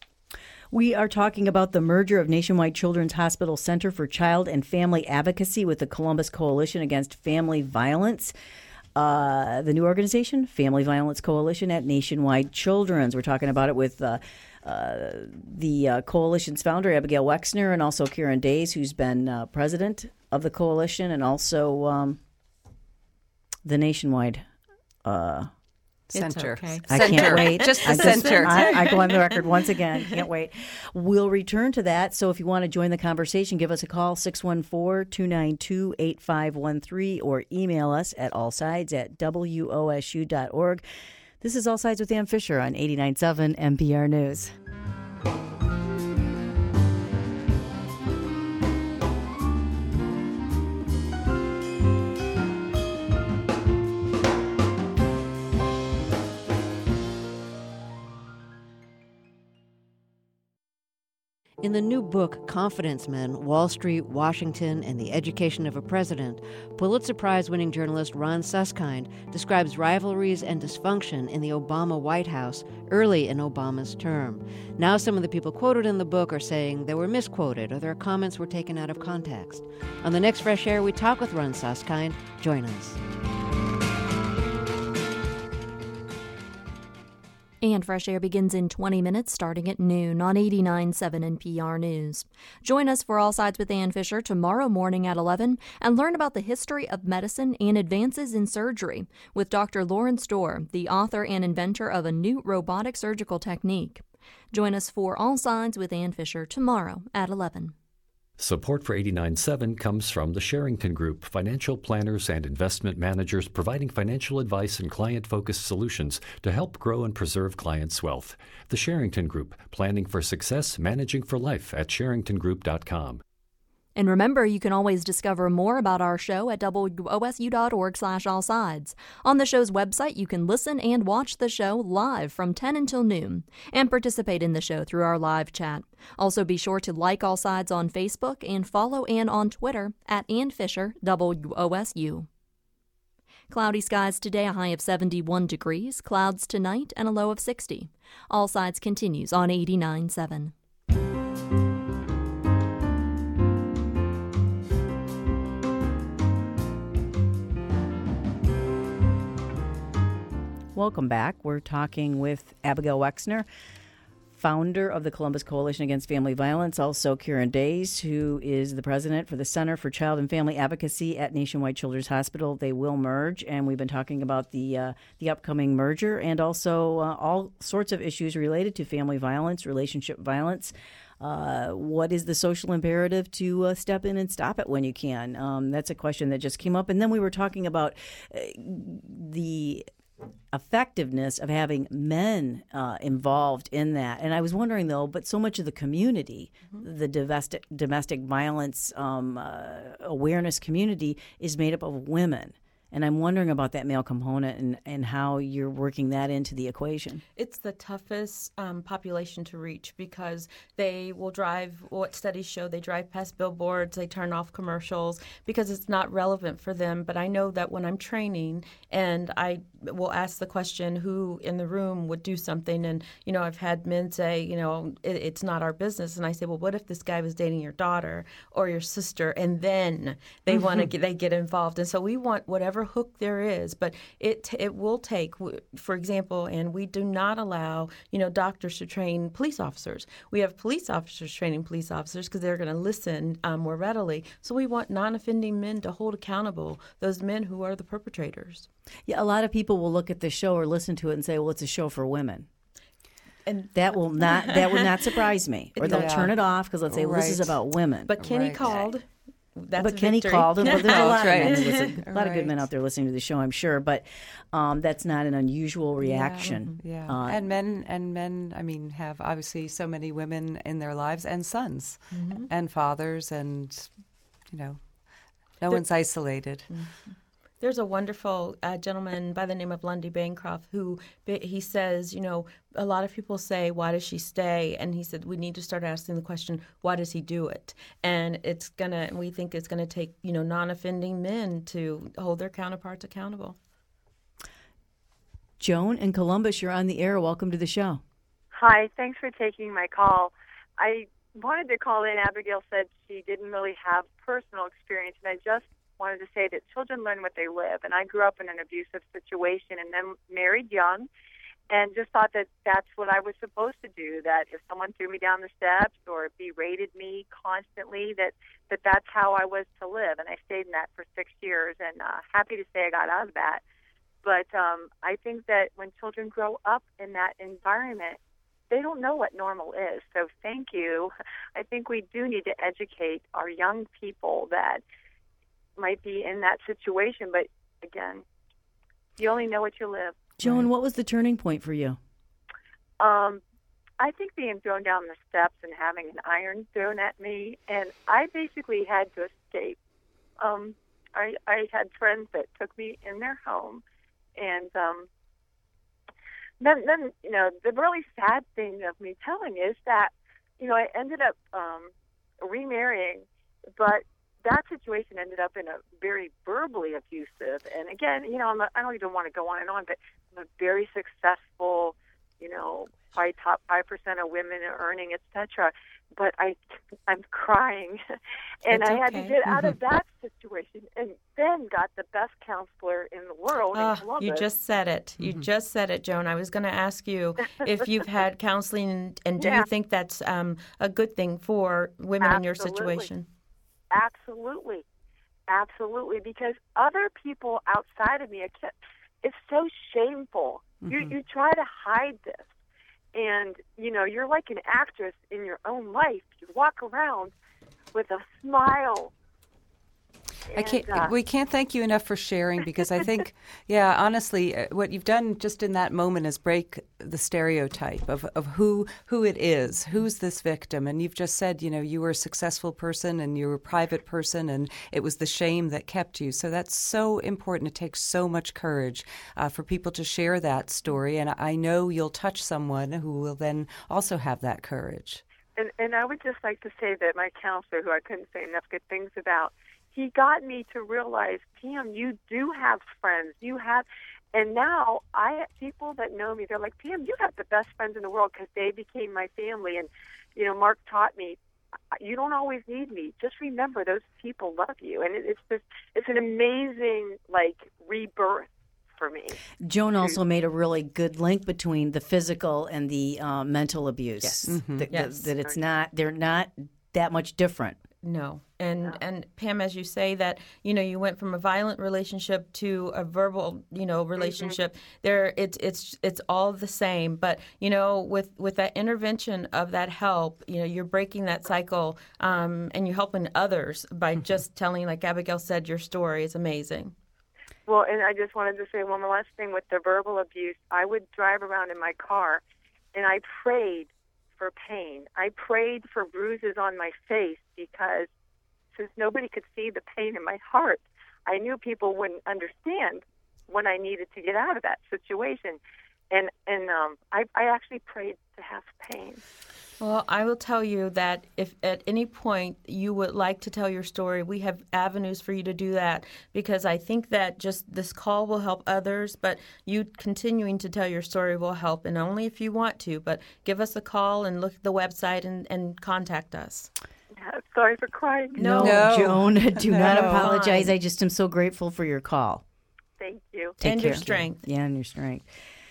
We are talking about the merger of Nationwide Children's Hospital Center for Child and Family Advocacy with the Columbus Coalition Against Family Violence. Uh, the new organization, Family Violence Coalition at Nationwide Children's. We're talking about it with uh, uh, the uh, coalition's founder, Abigail Wexner, and also Karen Days, who's been uh, president of the coalition, and also um, the Nationwide uh
Center.
Okay.
I
Center.
can't wait.
Just the
I
center.
I, I go on the record once again. Can't wait. We'll return to that. So if you want to join the conversation, give us a call, six one four, two nine two, eight five one three, or email us at allsides at w o s u dot org. This is All Sides with Ann Fisher on eighty-nine point seven N P R News.
In the new book, Confidence Men, Wall Street, Washington, and the Education of a President, Pulitzer Prize-winning journalist Ron Suskind describes rivalries and dysfunction in the Obama White House early in Obama's term. Now some of the people quoted in the book are saying they were misquoted or their comments were taken out of context. On the next Fresh Air, we talk with Ron Suskind. Join us.
And Fresh Air begins in twenty minutes, starting at noon on eighty-nine point seven N P R News. Join us for All Sides with Ann Fisher tomorrow morning at eleven and learn about the history of medicine and advances in surgery with Doctor Lawrence Dorr, the author and inventor of a new robotic surgical technique. Join us for All Sides with Ann Fisher tomorrow at eleven.
Support for eighty-nine point seven comes from the Sherrington Group, financial planners and investment managers providing financial advice and client-focused solutions to help grow and preserve clients' wealth. The Sherrington Group, planning for success, managing for life at sherrington group dot com.
And remember, you can always discover more about our show at W O S U dot org slash all sides. On the show's website, you can listen and watch the show live from ten until noon and participate in the show through our live chat. Also, be sure to like All Sides on Facebook and follow Ann on Twitter at Ann Fisher W O S U. Cloudy skies today, a high of seventy-one degrees, clouds tonight, and a low of sixty. All Sides continues on eighty-nine point seven.
Welcome back. We're talking with Abigail Wexner, founder of the Columbus Coalition Against Family Violence, also Karen Days, who is the president for the Center for Child and Family Advocacy at Nationwide Children's Hospital. They will merge, and we've been talking about the uh, the upcoming merger and also uh, all sorts of issues related to family violence, relationship violence. Uh, what is the social imperative to uh, step in and stop it when you can? Um, that's a question that just came up. And then we were talking about uh, the effectiveness of having men uh, involved in that. And I was wondering, though, but so much of the community, mm-hmm. the domestic, domestic violence um, uh, awareness community is made up of women. And I'm wondering about that male component and, and how you're working that into the equation.
It's the toughest um, population to reach because they will drive, what studies show, they drive past billboards, they turn off commercials because it's not relevant for them. But I know that when I'm training and I will ask the question who in the room would do something, and, you know, I've had men say, you know, it, it's not our business. And I say, well, what if this guy was dating your daughter or your sister? And then they mm-hmm. want to get, they get involved. And so we want whatever hook there is, but it it will take, for example, and we do not allow, you know, doctors to train police officers. We have police officers training police officers because they're going to listen um, more readily. So we want non-offending men to hold accountable those men who are the perpetrators.
Yeah, a lot of people will look at the show or listen to it and say, well, it's a show for women. And that will not that would not surprise me. Or they'll yeah. turn it off because let's say, well,
right.
this is about women.
But Kenny
right.
called. That's
but Kenny
victory.
called, and well, there's a lot,
right.
of, men listen, a lot
right.
of good men out there listening to the show, I'm sure. But um, that's not an unusual reaction.
Yeah,
uh,
and men and men. I mean, have obviously so many women in their lives and sons mm-hmm. and fathers, and you know, no the, one's isolated.
Mm-hmm. There's a wonderful uh, gentleman by the name of Lundy Bancroft who he says, you know, a lot of people say, why does she stay? And he said, we need to start asking the question, why does he do it? And it's going to, we think it's going to take, you know, non-offending men to hold their counterparts accountable.
Joan in Columbus, you're on the air. Welcome to the show.
Hi, thanks for taking my call. I wanted to call in. Abigail said she didn't really have personal experience, and I just wanted to say that children learn what they live. And I grew up in an abusive situation and then married young and just thought that that's what I was supposed to do, that if someone threw me down the steps or berated me constantly, that, that that's how I was to live. And I stayed in that for six years and uh, happy to say I got out of that. But um, I think that when children grow up in that environment, they don't know what normal is. So thank you. I think we do need to educate our young people that might be in that situation, but again, you only know what you live.
Joan, what was the turning point for you?
Um, I think being thrown down the steps and having an iron thrown at me, and I basically had to escape. Um, I, I had friends that took me in their home, and um, then, then, you know, the really sad thing of me telling is that you know, I ended up um, remarrying, but that situation ended up in a very verbally abusive. And again, you know, I'm a, I don't even want to go on and on, but I'm a very successful, you know, probably top five percent of women are earning, et cetera. But I, I'm crying, and
It's
I had
okay.
to get out of
Mhm.
that situation, and then got the best counselor in the world in
Ah,
Columbus.
you just said it. You just said it, Joan. I was going to ask you if you've had counseling, and, and do
Yeah.
you think that's um, a good thing for women in your
Absolutely.
situation?
Absolutely. Absolutely. Because other people outside of me, I can't, it's so shameful. You you try to hide this. And, you know, you're like an actress in your own life. You walk around with a smile.
I can't.
And, uh,
we can't thank you enough for sharing, because I think, yeah, honestly, uh, what you've done just in that moment is break the stereotype of, of who who it is, who's this victim. And you've just said, you know, you were a successful person and you were a private person, and it was the shame that kept you. So that's so important. It takes so much courage uh, for people to share that story. And I know you'll touch someone who will then also have that courage.
And, and I would just like to say that my counselor, who I couldn't say enough good things about, he got me to realize, Pam, you do have friends. You have, and now I people that know me, they're like, Pam, you have the best friends in the world, because they became my family. And, you know, Mark taught me, you don't always need me. Just remember, those people love you. And it, it's just, it's an amazing, like, rebirth for me.
Joan also made a really good link between the physical and the uh, mental abuse.
Yes.
That, that-
Yes.
that it's not, they're not that much different.
No. And and Pam, as you say that, you know, you went from a violent relationship to a verbal, you know, relationship. There, it's it's it's all the same. But you know, with with that intervention of that help, you know, you're breaking that cycle, um, and you're helping others by just telling, like Abigail said, your story is amazing.
Well, and I just wanted to say one last thing with the verbal abuse. I would drive around in my car, and I prayed for pain. I prayed for bruises on my face, because since nobody could see the pain in my heart, I knew people wouldn't understand when I needed to get out of that situation. And and um, I, I actually prayed to have pain.
Well, I will tell you that if at any point you would like to tell your story, we have avenues for you to do that, because I think that just this call will help others, but you continuing to tell your story will help, and only if you want to. But give us a call and look at the website and, and contact us.
Yeah, sorry for crying.
No,
No.
Joan, do not
No.
apologize.
Fine.
I just am so grateful for your call.
Thank you.
Take
And
care.
your strength.
Yeah, and your strength.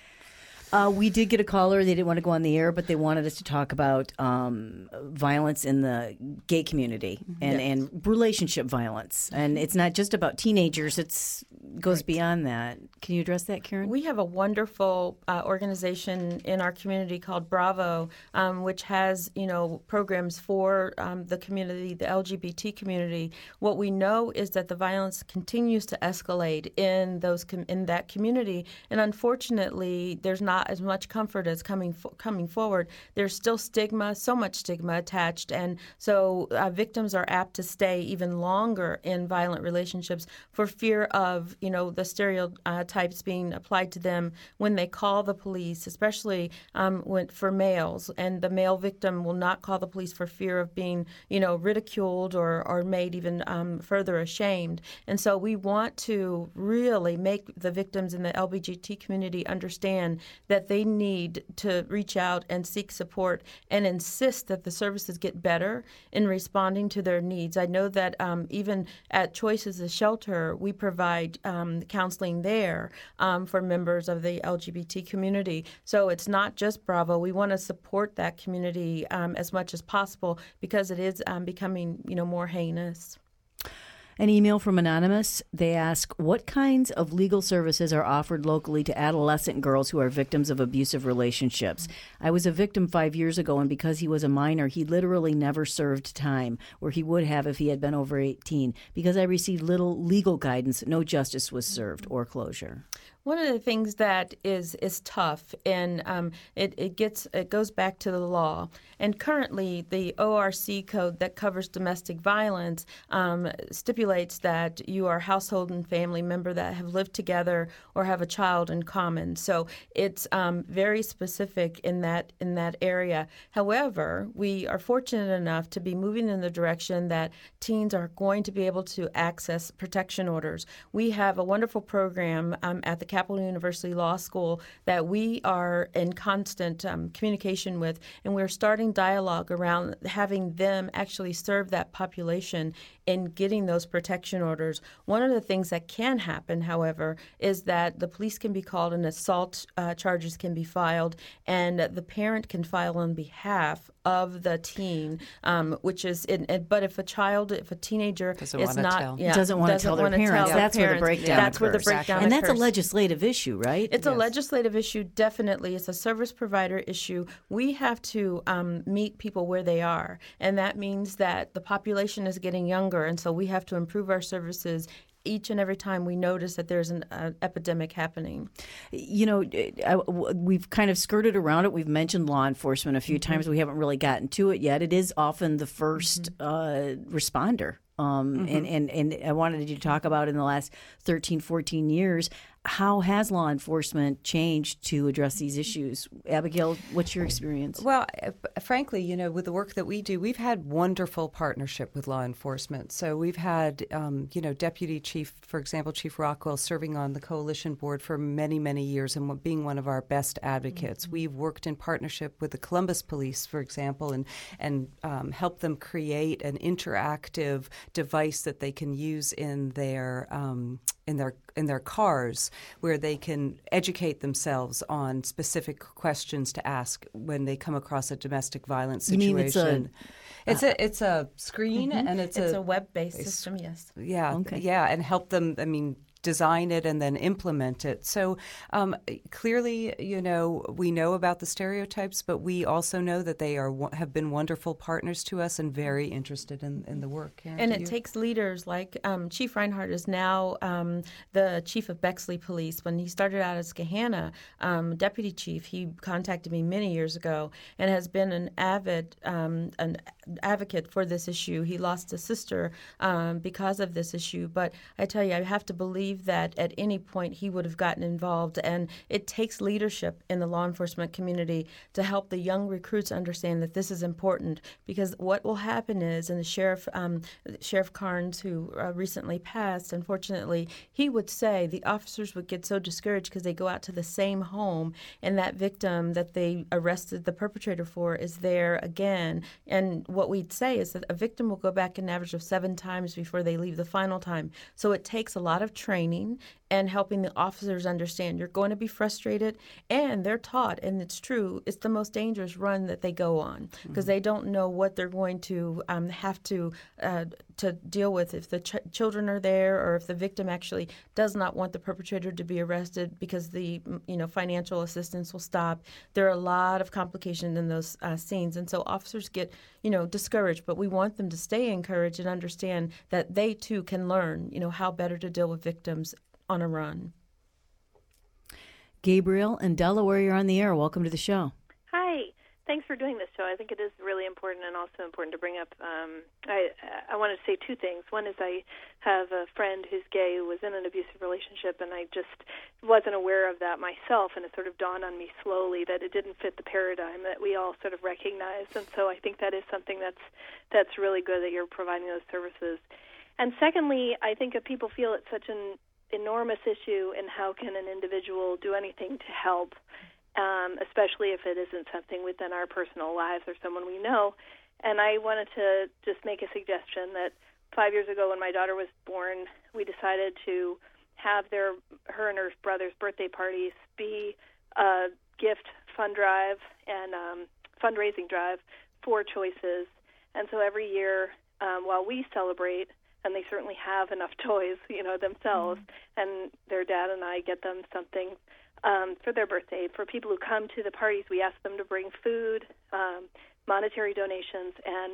Uh, we did get a caller. They didn't want to go on the air, but they wanted us to talk about um, violence in the gay community and, and relationship violence. And it's not just about teenagers. It's goes beyond that. Can you address that, Karen?
We have a wonderful uh, organization in our community called Bravo, um, which has, you know, programs for um, the community, the L G B T community. What we know is that the violence continues to escalate in those com- in that community, and unfortunately, there's not as much comfort as coming fo- coming forward. There's still stigma, so much stigma attached, and so uh, victims are apt to stay even longer in violent relationships for fear of, you know, the stereotypes being applied to them when they call the police, especially um, when, for males. And the male victim will not call the police for fear of being, you know, ridiculed or, or made even um, further ashamed. And so we want to really make the victims in the L G B T community understand that they need to reach out and seek support and insist that the services get better in responding to their needs. I know that um, even at Choices of Shelter, we provide um, counseling there um, for members of the L G B T community. So it's not just Bravo. We want to support that community um, as much as possible because it is um, becoming, you know, more heinous.
An email from Anonymous. They ask, what kinds of legal services are offered locally to adolescent girls who are victims of abusive relationships? I was a victim five years ago, and because he was a minor, he literally never served time, where he would have if he had been over eighteen. Because I received little legal guidance, no justice was served or closure.
One of the things that is is tough, and um, it, it gets it goes back to the law. And currently, the O R C code that covers domestic violence um, stipulates stipulates that you are a household and family member that have lived together or have a child in common. So it's um, very specific in that in that area. However, we are fortunate enough to be moving in the direction that teens are going to be able to access protection orders. We have a wonderful program um, at the Capital University Law School that we are in constant um, communication with, and we're starting dialogue around having them actually serve that population in getting those protection orders. One of the things that can happen, however, is that the police can be called and assault uh, charges can be filed, and the parent can file on behalf of the teen, um, which is, in, in, but if a child, if a teenager
doesn't
is
wanna
not,
tell.
yeah,
doesn't want to tell their parents,
tell
that's
their
where the
parents,
breakdown
that's where the
occurs.
breakdown
And that's a
occurs.
legislative issue, right?
It's a
Yes.
legislative issue, definitely. It's a service provider issue. We have to um, meet people where they are, and that means that the population is getting younger, and so we have to improve our services each and every time we notice that there's an uh, epidemic happening.
You know, I, we've kind of skirted around it. We've mentioned law enforcement a few mm-hmm. times. We haven't really gotten to it yet. It is often the first mm-hmm. uh, responder. Um, mm-hmm. and, and, and I wanted you to talk about in the last thirteen, fourteen years, how has law enforcement changed to address these issues? Abigail, what's your experience?
Well, uh, frankly, you know, with the work that we do, we've had wonderful partnership with law enforcement. So we've had, um, you know, Deputy Chief, for example, Chief Rockwell, serving on the coalition board for many, many years and being one of our best advocates. Mm-hmm. We've worked in partnership with the Columbus Police, for example, and, and um, helped them create an interactive device that they can use in their um, in their in their cars, where they can educate themselves on specific questions to ask when they come across a domestic violence situation.
You mean it's a,
it's a it's a screen
mm-hmm.
and it's,
it's
a,
a web-based system. Yes.
Yeah.
Okay.
Yeah, and help them. I mean. Design it and then implement it. So um, clearly, you know, we know about the stereotypes, but we also know that they are have been wonderful partners to us and very interested in, in the work. Karen,
and it
you?
takes leaders like um, Chief Reinhardt is now um, the chief of Bexley Police. When he started out as Gahanna um, deputy chief, he contacted me many years ago and has been an avid um, an advocate for this issue. He lost a sister um, because of this issue, but I tell you, I have to believe that at any point he would have gotten involved, and it takes leadership in the law enforcement community to help the young recruits understand that this is important, because what will happen is, and the sheriff, um, Sheriff Carnes, who uh, recently passed, unfortunately, he would say the officers would get so discouraged because they go out to the same home, and that victim that they arrested the perpetrator for is there again. And what we'd say is that a victim will go back an average of seven times before they leave the final time. So it takes a lot of training and helping the officers understand you're going to be frustrated, and they're taught, and it's true, it's the most dangerous run that they go on because mm-hmm. they don't know what they're going to um, have to uh, to deal with if the ch- children are there, or if the victim actually does not want the perpetrator to be arrested because the you know financial assistance will stop. There are a lot of complications in those uh, scenes, and so officers get you know discouraged, but we want them to stay encouraged and understand that they too can learn you know how better to deal with victims on a run.
Gabriel and Delaware, you're on the air. Welcome to the show.
Hi. Thanks for doing this show. I think it is really important, and also important to bring up. Um, I I wanted to say two things. One is I have a friend who's gay who was in an abusive relationship, and I just wasn't aware of that myself, and it sort of dawned on me slowly that it didn't fit the paradigm that we all sort of recognize. And so I think that is something that's that's really good that you're providing those services. And secondly, I think if people feel it's such an enormous issue, and how can an individual do anything to help, um, especially if it isn't something within our personal lives or someone we know. And I wanted to just make a suggestion that five years ago when my daughter was born, we decided to have their her and her brother's birthday parties be a gift fund drive and um, fundraising drive for Choices. And so every year um, while we celebrate, and they certainly have enough toys, you know, themselves, mm-hmm. and their dad and I get them something um, for their birthday. For people who come to the parties, we ask them to bring food, um, monetary donations, and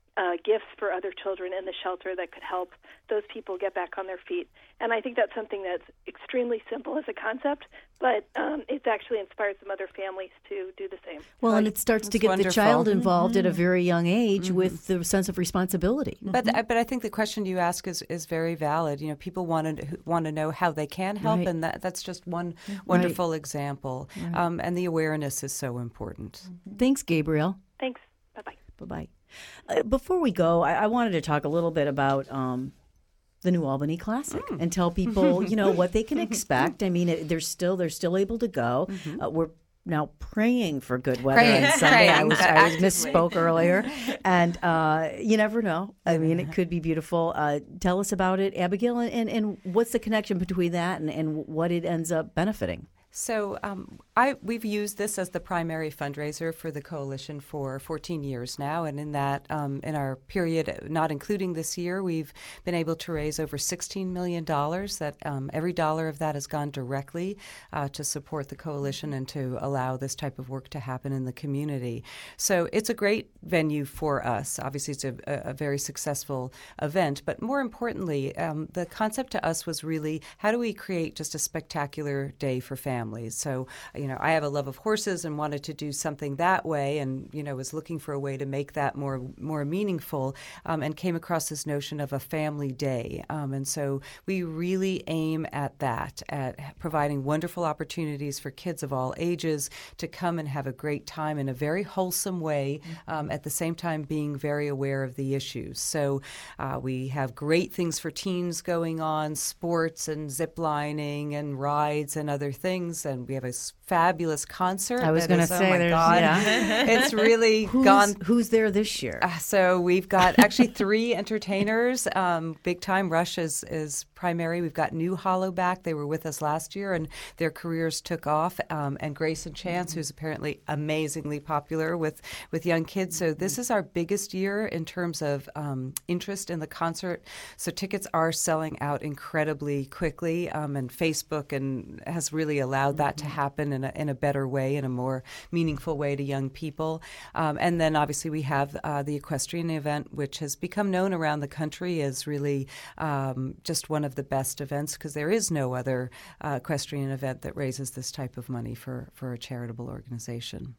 uh, gifts for other children in the shelter that could help those people get back on their feet. And I think that's something that's extremely simple as a concept, but um, it's actually inspired some other families to do the same.
Well, and it starts to
That's
get
wonderful.
the child involved
Mm-hmm.
at a very young age
Mm-hmm.
with the sense of responsibility.
But th- but I think the question you ask is, is very valid. You know, people want to want to know how they can help,
Right.
and that that's just one wonderful example.
Right.
Um, and the awareness is so important.
Thanks, Gabriel.
Thanks. Bye-bye.
Bye-bye. Uh, before we go, I, I wanted to talk a little bit about um, the New Albany Classic
Mm.
and tell people, you know, what they can expect. I mean, it, they're still they're still able to go.
Mm-hmm.
Uh, we're now praying for good weather
Praying,
on Sunday. I
praying,
was
uh,
I was
actively.
misspoke earlier, and uh, you never know. I mean, it could be beautiful. Uh, tell us about it, Abigail, and, and, and what's the connection between that and, and what it ends up benefiting.
So um, I we've used this as the primary fundraiser for the coalition for fourteen years now, and in that um, in our period, not including this year, we've been able to raise over sixteen million dollars. That um, every dollar of that has gone directly uh, to support the coalition and to allow this type of work to happen in the community. So it's a great venue for us. Obviously, it's a, a very successful event, but more importantly, um, the concept to us was really how do we create just a spectacular day for families. Families. So, you know, I have a love of horses and wanted to do something that way, and you know, was looking for a way to make that more more meaningful, um, and came across this notion of a family day. Um, and so we really aim at that, at providing wonderful opportunities for kids of all ages to come and have a great time in a very wholesome way, um, at the same time being very aware of the issues. So uh, we have great things for teens going on, sports and zip lining and rides and other things. And we have a fabulous concert.
I was
going to
say,
oh my
there's,
God.
yeah.
It's really
who's,
gone.
Who's there this year?
Uh, so we've got actually three entertainers. Um, Big Time Rush is, is primary. We've got New Hollow back. They were with us last year, and their careers took off. Um, and Grace and Chance, who's apparently amazingly popular with, with young kids. So this is our biggest year in terms of um, interest in the concert. So tickets are selling out incredibly quickly, um, and Facebook and has really allowed that to happen in a, in a better way, in a more meaningful way to young people. Um, and then obviously we have uh, the equestrian event, which has become known around the country as really um, just one of the best events, because there is no other uh, equestrian event that raises this type of money for, for a charitable organization.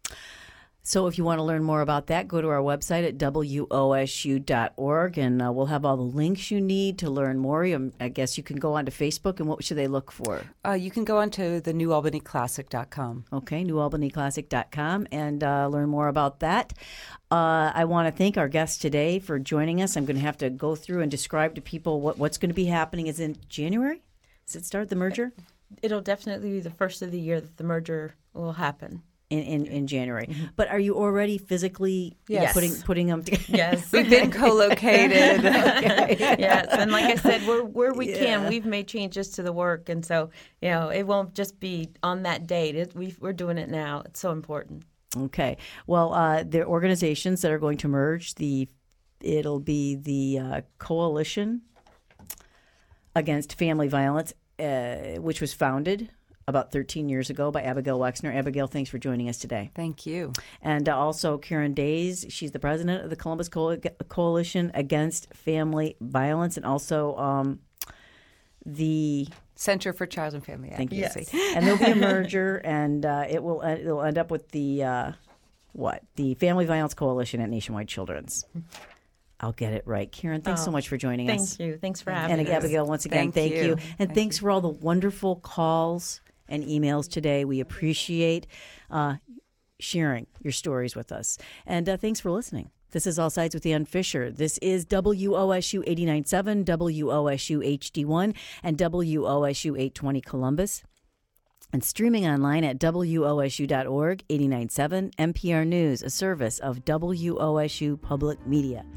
So if you want to learn more about that, go to our website at W O S U dot org, and uh, we'll have all the links you need to learn more. Um, I guess you can go onto Facebook, and what should they look for?
Uh, you can go onto the new albany classic dot com.
Okay, new albany classic dot com, and uh, learn more about that. Uh, I want to thank our guests today for joining us. I'm going to have to go through and describe to people what, what's going to be happening. Is in January? Does it start, the merger?
It'll definitely be the first of the year that the merger will happen.
In, in, in January. Mm-hmm. But are you already physically
yes.
putting putting them together?
Yes.
We've been co-located.
Okay.
Yes. And like I said, we're, where we
yeah.
can, we've made changes to the work. And so, you know, it won't just be on that date. It, we've, we're doing it now. It's so important.
Okay. Well, uh, there are organizations that are going to merge. The It'll be the uh, Coalition Against Family Violence, uh, which was founded about thirteen years ago by Abigail Wexner. Abigail, thanks for joining us today.
Thank you.
And uh, also Karen Days. She's the president of the Columbus Co- Coalition Against Family Violence, and also um, the
Center for Child and Family
Thank
Advocacy.
you. Yes. And there'll be a merger, and uh, it will it'll end up with the uh, what the Family Violence Coalition at Nationwide Children's. I'll get it right. Karen, thanks
oh,
so much for joining
thank
us.
Thank you. Thanks for having
and
us.
And Abigail, once again,
thank,
thank
you.
you. And
thank
thanks
you.
for all the wonderful calls and emails today. We appreciate uh, sharing your stories with us. And uh, thanks for listening. This is All Sides with Ann Fisher. This is W O S U eighty-nine point seven, W O S U H D one, and W O S U eight twenty Columbus. And streaming online at W O S U dot org, eighty-nine point seven N P R News, a service of W O S U Public Media.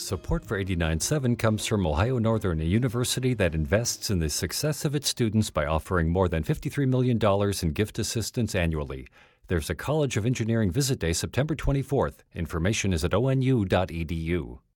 Support for eighty-nine point seven comes from Ohio Northern, a university that invests in the success of its students by offering more than fifty-three million dollars in gift assistance annually. There's a College of Engineering Visit Day September twenty-fourth. Information is at O N U dot E D U.